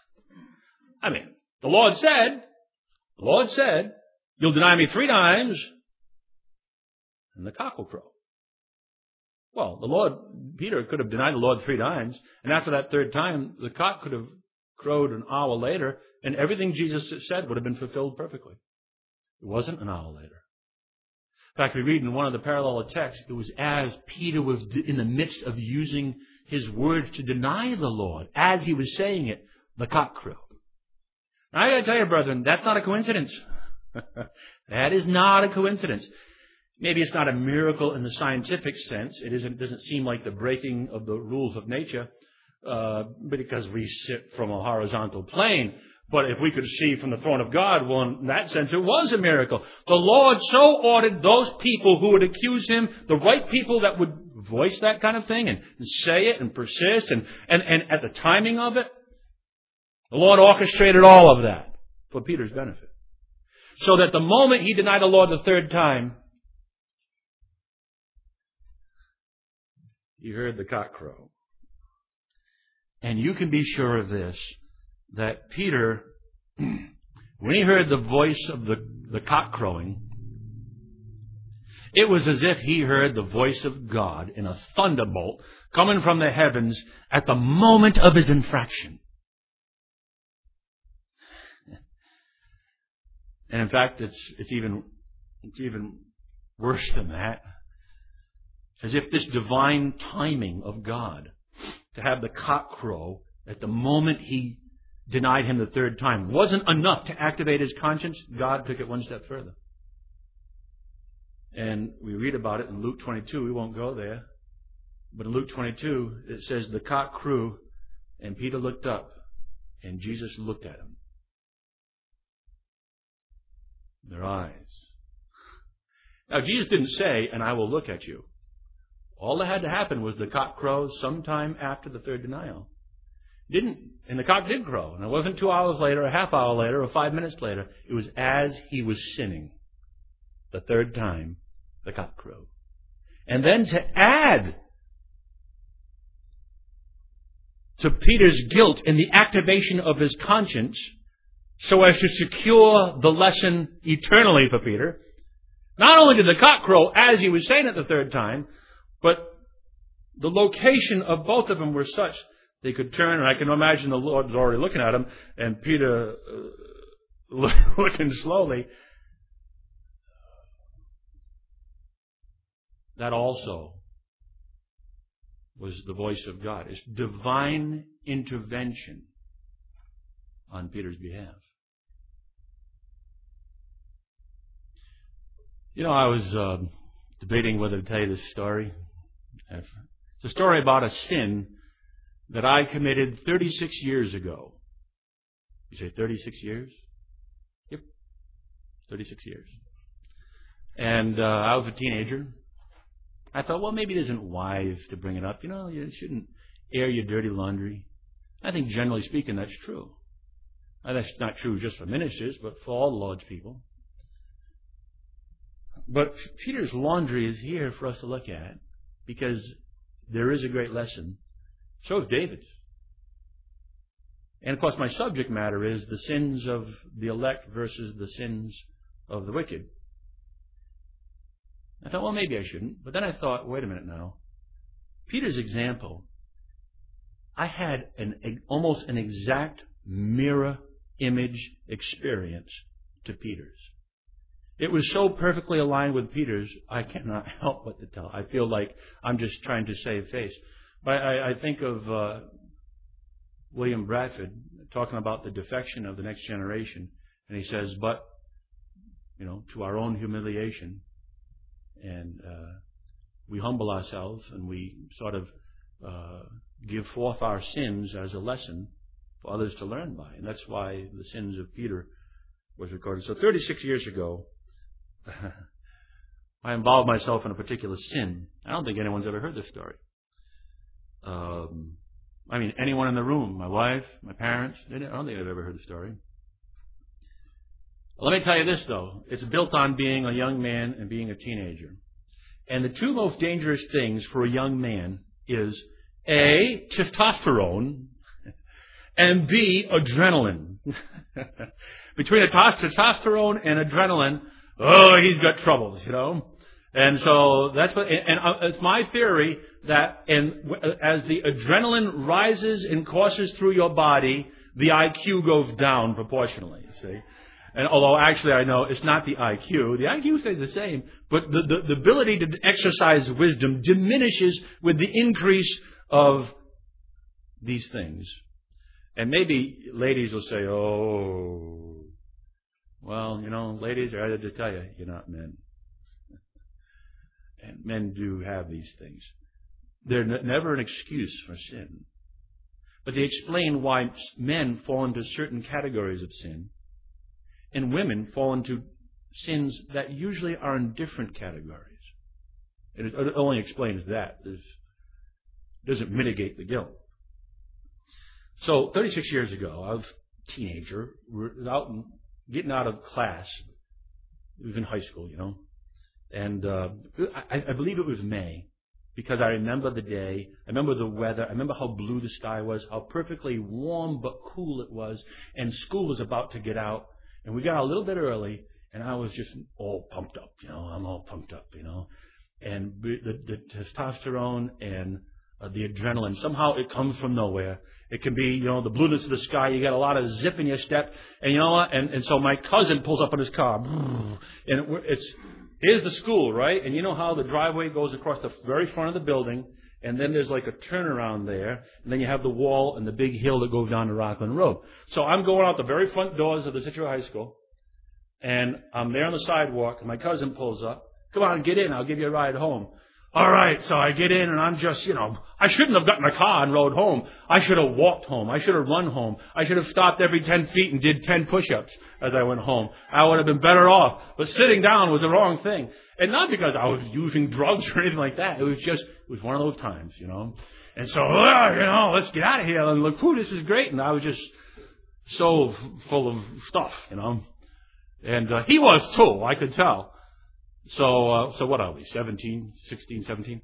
I mean, the Lord said, the Lord said, you'll deny me three times, and the cock will crow. Well, the Lord, Peter could have denied the Lord three times, and after that third time, the cock could have crowed an hour later, and everything Jesus said would have been fulfilled perfectly. It wasn't an hour later. In fact, we read in one of the parallel texts, it was as Peter was in the midst of using his words to deny the Lord, as he was saying it, the cock crowed. Now, I got to tell you, brethren, that's not a coincidence. That is not a coincidence. Maybe it's not a miracle in the scientific sense. It isn't, doesn't seem like the breaking of the rules of nature, uh, because we sit from a horizontal plane. But if we could see from the throne of God, well, in that sense, it was a miracle. The Lord so ordered those people who would accuse him, the right people that would voice that kind of thing and, and say it and persist, and, and, and at the timing of it, the Lord orchestrated all of that for Peter's benefit. So that the moment he denied the Lord the third time, he heard the cock crow. And you can be sure of this, that Peter, when he heard the voice of the, the cock crowing, it was as if he heard the voice of God in a thunderbolt coming from the heavens at the moment of his infraction. And in fact, it's it's even it's even worse than that. As if this divine timing of God to have the cock crow at the moment he denied him the third time wasn't enough to activate his conscience. God took it one step further. And we read about it in Luke twenty-two. We won't go there. But in Luke twenty-two, it says the cock crew and Peter looked up and Jesus looked at him. Their eyes. Now, Jesus didn't say, and I will look at you. All that had to happen was the cock crow sometime after the third denial. Didn't, and the cock did crow. And it wasn't two hours later, a half hour later, or five minutes later. It was as he was sinning. The third time, the cock crowed. And then to add to Peter's guilt in the activation of his conscience, so as to secure the lesson eternally for Peter, not only did the cock crow as he was saying it the third time, but the location of both of them were such they could turn, and I can imagine the Lord was already looking at him, and Peter uh, looking slowly. That also was the voice of God. It's divine intervention on Peter's behalf. You know, I was uh, debating whether to tell you this story. It's a story about a sin that I committed thirty-six years ago. You say thirty-six years? Yep, thirty-six years. And uh, I was a teenager. I thought, well, maybe it isn't wise to bring it up. You know, you shouldn't air your dirty laundry. I think generally speaking that's true. Now, that's not true just for ministers, but for all the Lord's people. But Peter's laundry is here for us to look at because there is a great lesson. So is David's. And of course my subject matter is the sins of the elect versus the sins of the wicked. I thought, well, maybe I shouldn't. But then I thought, wait a minute now. Peter's example, I had an almost an exact mirror image experience to Peter's. It was so perfectly aligned with Peter's, I cannot help but to tell. I feel like I'm just trying to save face. But I, I think of uh, William Bradford talking about the defection of the next generation. And he says, but, you know, to our own humiliation, and uh, we humble ourselves and we sort of uh, give forth our sins as a lesson for others to learn by. And that's why the sins of Peter was recorded. So thirty-six years ago, I involved myself in a particular sin. I don't think anyone's ever heard this story. Um, I mean, anyone in the room, my wife, my parents, I don't think they've ever heard the story. Let me tell you this, though. It's built on being a young man and being a teenager. And the two most dangerous things for a young man is A, testosterone, and B, adrenaline. Between a testosterone and adrenaline, oh, he's got troubles, you know. And so that's what, and it's my theory that and as the adrenaline rises and courses through your body, the I Q goes down proportionally, you see. And although actually I know it's not the I Q, the I Q stays the same, but the, the, the ability to exercise wisdom diminishes with the increase of these things. And maybe ladies will say, oh, well, you know, ladies, I had to tell you, you're not men. And men do have these things. They're n- never an excuse for sin. But they explain why men fall into certain categories of sin, and women fall into sins that usually are in different categories. And it only explains that. It doesn't mitigate the guilt. So, thirty-six years ago, I was a teenager, out and getting out of class. It was in high school, you know. And uh, I, I believe it was May, because I remember the day, I remember the weather, I remember how blue the sky was, how perfectly warm but cool it was, and school was about to get out. And we got a little bit early, and I was just all pumped up, you know. I'm all pumped up, you know. And the, the testosterone and uh, the adrenaline, somehow it comes from nowhere. It can be, you know, the blueness of the sky. You got a lot of zip in your step. And you know what? And, and so my cousin pulls up in his car. And it, it's here's the school, right? And you know how the driveway goes across the very front of the building, and then there's like a turnaround there, and then you have the wall and the big hill that goes down to Rockland Road. So I'm going out the very front doors of the Scituate High School, and I'm there on the sidewalk, and my cousin pulls up. Come on, get in. I'll give you a ride home. All right, so I get in, and I'm just, you know, I shouldn't have gotten a car and rode home. I should have walked home. I should have run home. I should have stopped every ten feet and did ten push-ups as I went home. I would have been better off. But sitting down was the wrong thing. And not because I was using drugs or anything like that. It was just, it was one of those times, you know. And so, well, you know, let's get out of here. And look, ooh, this is great. And I was just so full of stuff, you know. And uh, he was too, I could tell. So, uh, so what are we, seventeen, sixteen, seventeen?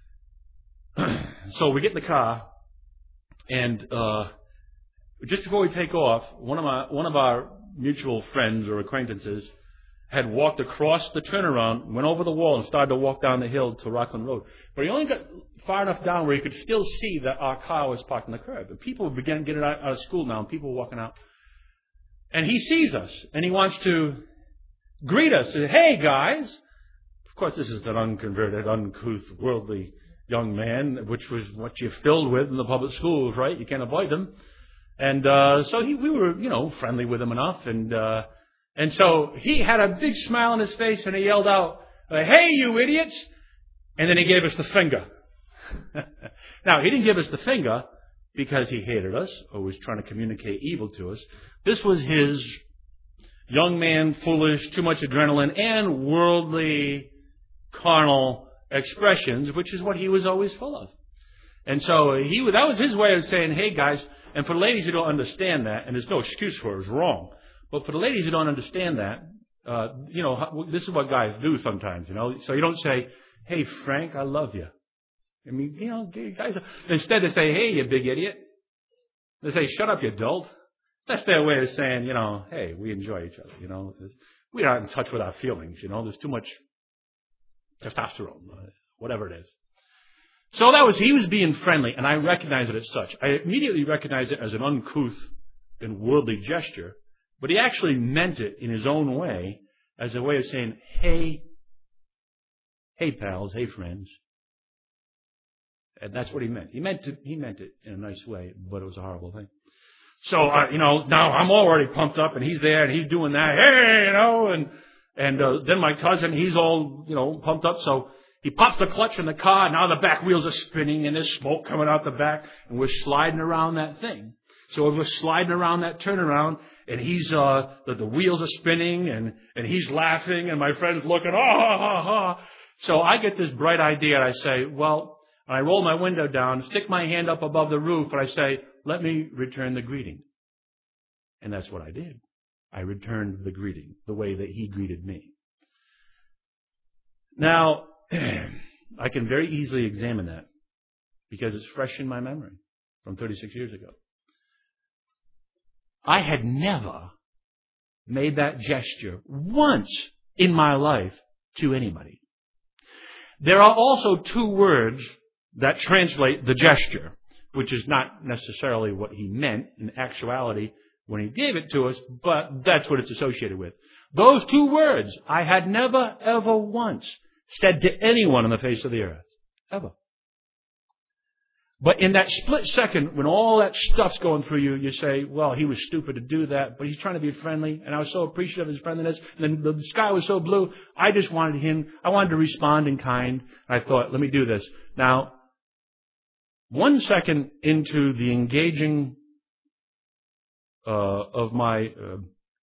So we get in the car, and uh, just before we take off, one of my one of our mutual friends or acquaintances had walked across the turnaround, went over the wall, and started to walk down the hill to Rockland Road. But he only got far enough down where he could still see that our car was parked on the curb. And people began getting out of school now, and people were walking out. And he sees us, and he wants to greet us. Say, hey, guys. Of course, this is an unconverted, uncouth, worldly young man, which was what you're filled with in the public schools, right? You can't avoid them. And uh, so he, we were, you know, friendly with him enough. And uh, and so he had a big smile on his face, and he yelled out, hey, you idiots! And then he gave us the finger. Now, he didn't give us the finger because he hated us or was trying to communicate evil to us. This was his young man, foolish, too much adrenaline, and worldly, carnal expressions, which is what he was always full of. And so he that was his way of saying, hey, guys, and for the ladies who don't understand that, and there's no excuse for it, it's wrong, but for the ladies who don't understand that, uh, you know, this is what guys do sometimes, you know. So you don't say, hey, Frank, I love you. I mean, you know, guys, instead they say, hey, you big idiot. They say, shut up, you dolt. That's their way of saying, you know, hey, we enjoy each other, you know. We're not in touch with our feelings, you know. There's too much testosterone, whatever it is. So that was, he was being friendly, and I recognized it as such. I immediately recognized it as an uncouth and worldly gesture, but he actually meant it in his own way as a way of saying, hey, hey, pals, hey, friends. And that's what he meant. He meant to, he meant it in a nice way, but it was a horrible thing. So, uh, you know, now I'm already pumped up, and he's there, and he's doing that, hey, you know, and and uh, then my cousin, he's all, you know, pumped up, so he pops the clutch in the car, and now the back wheels are spinning, and there's smoke coming out the back, and we're sliding around that thing. So we're sliding around that turnaround, and he's, uh, the, the wheels are spinning, and, and he's laughing, and my friend's looking, ah, ha, ha, ha. So I get this bright idea, and I say, well, I roll my window down, stick my hand up above the roof, and I say, let me return the greeting. And that's what I did. I returned the greeting, the way that he greeted me. Now, I can very easily examine that because it's fresh in my memory from thirty-six years ago. I had never made that gesture once in my life to anybody. There are also two words that translate the gesture, which is not necessarily what he meant in actuality when he gave it to us, but that's what it's associated with. Those two words I had never, ever once said to anyone on the face of the earth. Ever. But in that split second, when all that stuff's going through you, you say, well, he was stupid to do that, but he's trying to be friendly, and I was so appreciative of his friendliness, and then the sky was so blue, I just wanted him, I wanted to respond in kind. I thought, let me do this. Now, one second into the engaging uh, of my uh,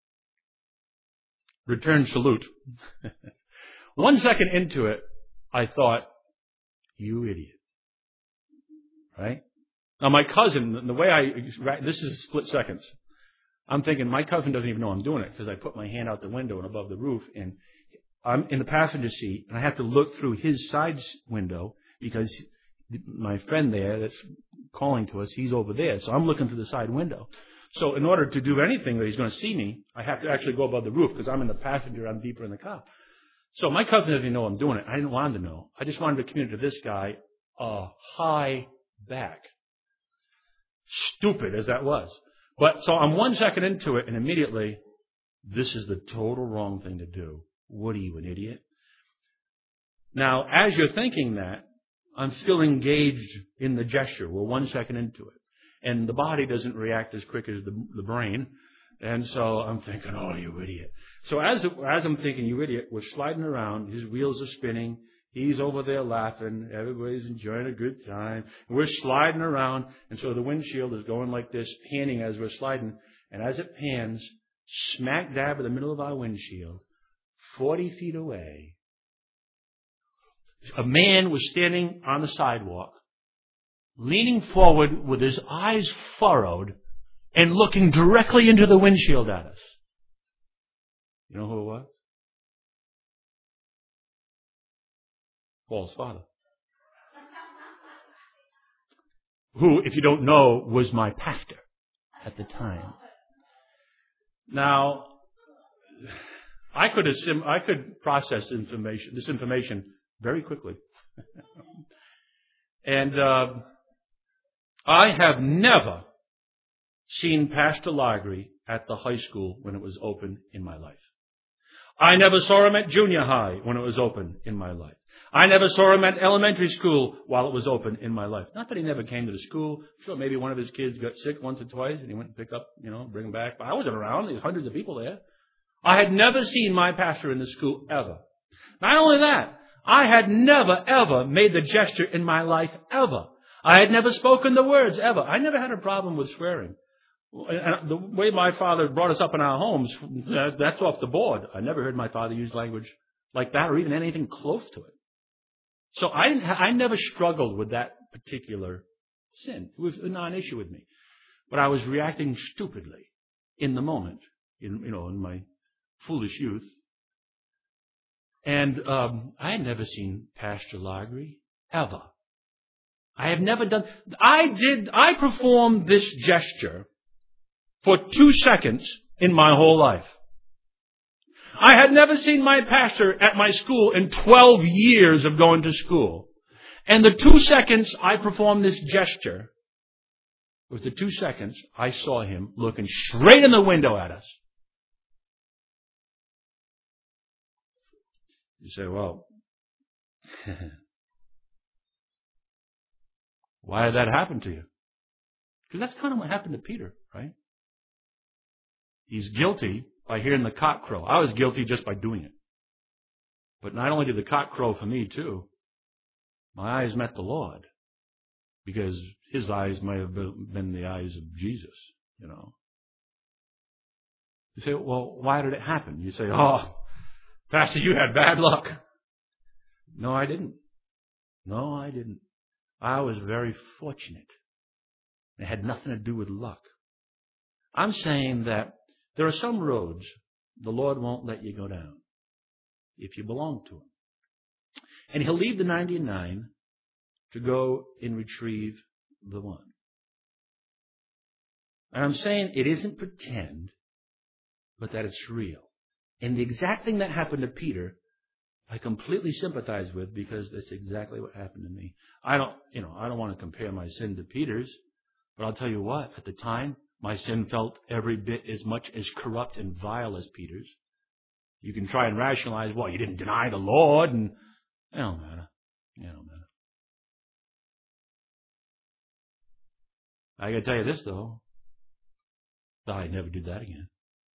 return salute, one second into it, I thought, you idiot. Right? Now, my cousin, the way I, this is split seconds. I'm thinking my cousin doesn't even know I'm doing it because I put my hand out the window and above the roof, and I'm in the passenger seat, and I have to look through his side window because my friend there that's calling to us, he's over there. So I'm looking through the side window. So in order to do anything that he's going to see me, I have to actually go above the roof because I'm in the passenger, I'm deeper in the car. So my cousin doesn't even know I'm doing it. I didn't want him to know. I just wanted to communicate to this guy a high back. Stupid as that was. But so I'm one second into it, and immediately, this is the total wrong thing to do. What are you, an idiot? Now, as you're thinking that, I'm still engaged in the gesture. We're one second into it. And the body doesn't react as quick as the, the brain. And so I'm thinking, oh, you idiot. So as, as I'm thinking, you idiot, we're sliding around. His wheels are spinning. He's over there laughing. Everybody's enjoying a good time. And we're sliding around. And so the windshield is going like this, panning as we're sliding. And as it pans, smack dab in the middle of our windshield, forty feet away, a man was standing on the sidewalk, leaning forward with his eyes furrowed and looking directly into the windshield at us. You know who it was? Paul's father. Who, if you don't know, was my pastor at the time. Now, I could assume, I could process information, this information very quickly. And uh, I have never seen Pastor Lagri at the high school when it was open in my life. I never saw him at junior high when it was open in my life. I never saw him at elementary school while it was open in my life. Not that he never came to the school. I'm sure maybe one of his kids got sick once or twice and he went to pick up, you know, bring him back. But I wasn't around. There was hundreds of people there. I had never seen my pastor in the school ever. Not only that, I had never, ever made the gesture in my life ever. I had never spoken the words ever. I never had a problem with swearing. And the way my father brought us up in our homes, that's off the board. I never heard my father use language like that or even anything close to it. So I didn't, I never struggled with that particular sin. It was a non-issue with me. But I was reacting stupidly in the moment, in, you know, in my foolish youth. And um, I had never seen Pastor Lagri, ever. I have never done, I did, I performed this gesture for two seconds in my whole life. I had never seen my pastor at my school in twelve years of going to school. And the two seconds I performed this gesture was the two seconds I saw him looking straight in the window at us. You say, well, why did that happen to you? Because that's kind of what happened to Peter, right? He's guilty by hearing the cock crow. I was guilty just by doing it. But not only did the cock crow for me, too, my eyes met the Lord. Because his eyes might have been the eyes of Jesus, you know. You say, well, why did it happen? You say, oh, Pastor, you had bad luck. No, I didn't. No, I didn't. I was very fortunate. It had nothing to do with luck. I'm saying that there are some roads the Lord won't let you go down if you belong to Him. And He'll leave the ninety-nine to go and retrieve the one. And I'm saying it isn't pretend, but that it's real. And the exact thing that happened to Peter, I completely sympathize with because that's exactly what happened to me. I don't, you know, I don't want to compare my sin to Peter's, but I'll tell you what, at the time, my sin felt every bit as much as corrupt and vile as Peter's. You can try and rationalize, well, you didn't deny the Lord, and it don't matter. It don't matter. I got to tell you this, though. I never did that again.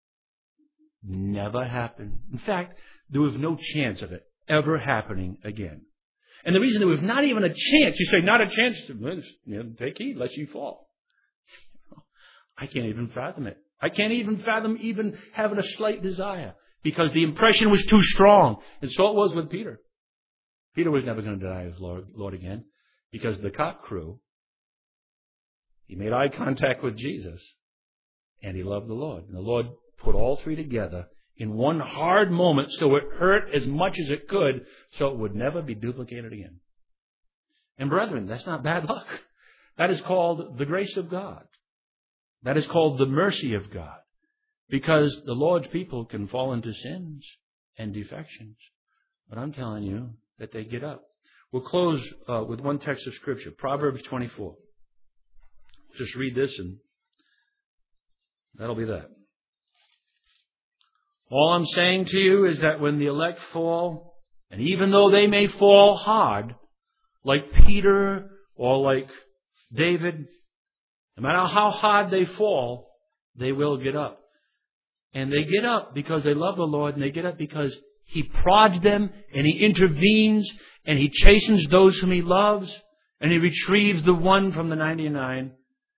Never happened. In fact, there was no chance of it ever happening again. And the reason there was not even a chance, you say, not a chance, you know, take heed lest you fall. I can't even fathom it. I can't even fathom even having a slight desire because the impression was too strong. And so it was with Peter. Peter was never going to deny his Lord, Lord again because the cock crew, he made eye contact with Jesus and he loved the Lord. And the Lord put all three together in one hard moment so it hurt as much as it could so it would never be duplicated again. And brethren, that's not bad luck. That is called the grace of God. That is called the mercy of God. Because the Lord's people can fall into sins and defections. But I'm telling you that they get up. We'll close uh, with one text of Scripture, Proverbs twenty-four. Just read this and that'll be that. All I'm saying to you is that when the elect fall, And even though they may fall hard, like Peter or like David, no matter how hard they fall, they will get up. And they get up because they love the Lord, and they get up because He prods them, and He intervenes, and He chastens those whom He loves, and He retrieves the one from the ninety-nine.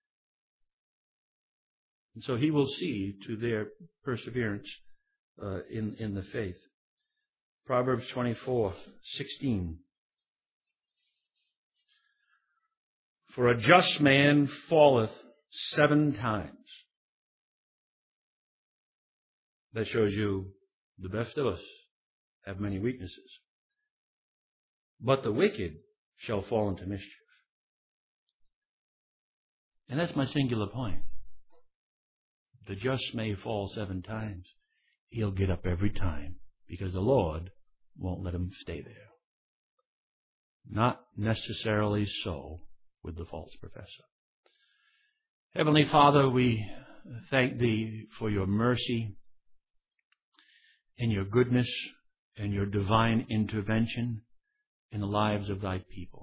And so He will see to their perseverance uh, in, in the faith. Proverbs twenty-four sixteen. For a just man falleth seven times. That shows you the best of us have many weaknesses. But the wicked shall fall into mischief. And that's my singular point. The just may fall seven times. He'll get up every time because the Lord won't let him stay there. Not necessarily so with the false professor. Heavenly Father, we thank Thee for Your mercy and Your goodness and Your divine intervention in the lives of Thy people.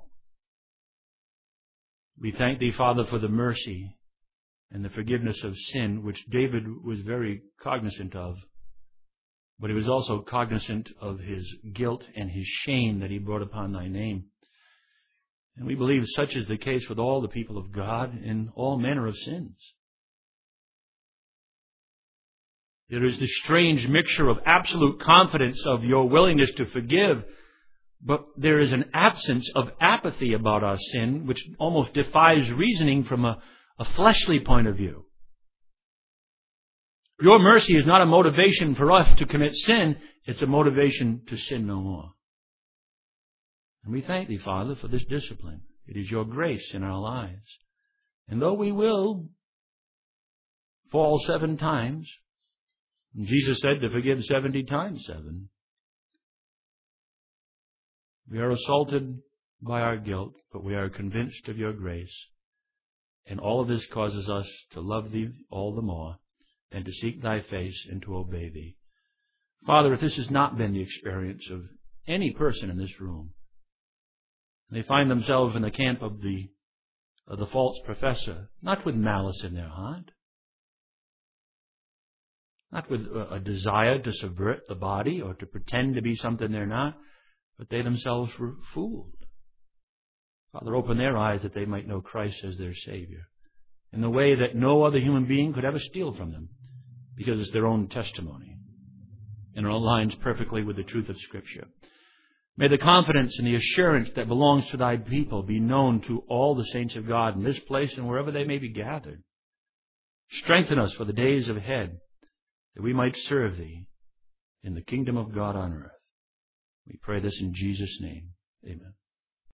We thank Thee, Father, for the mercy and the forgiveness of sin, which David was very cognizant of, but he was also cognizant of his guilt and his shame that he brought upon Thy name. And we believe such is the case with all the people of God in all manner of sins. There is this strange mixture of absolute confidence of Your willingness to forgive, but there is an absence of apathy about our sin, which almost defies reasoning from a, a fleshly point of view. Your mercy is not a motivation for us to commit sin. It's a motivation to sin no more. And we thank Thee, Father, for this discipline. It is Your grace in our lives. And though we will fall seven times, Jesus said to forgive seventy times seven, we are assaulted by our guilt, but we are convinced of Your grace. And all of this causes us to love Thee all the more and to seek Thy face and to obey Thee. Father, if this has not been the experience of any person in this room, they find themselves in the camp of the, of the false professor, not with malice in their heart, not with a, a desire to subvert the body or to pretend to be something they're not, but they themselves were fooled. Father, open their eyes that they might know Christ as their Savior in the way that no other human being could ever steal from them, because it's their own testimony and it aligns perfectly with the truth of Scripture. May the confidence and the assurance that belongs to Thy people be known to all the saints of God in this place and wherever they may be gathered. Strengthen us for the days ahead, that we might serve Thee in the kingdom of God on earth. We pray this in Jesus' name. Amen.